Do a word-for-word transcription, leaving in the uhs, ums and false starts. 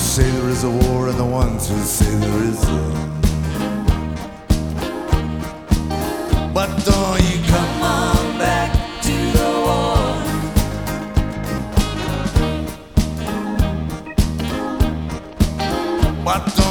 say there is a war and the ones who say there isn't. But don't you come on back to the war. But don't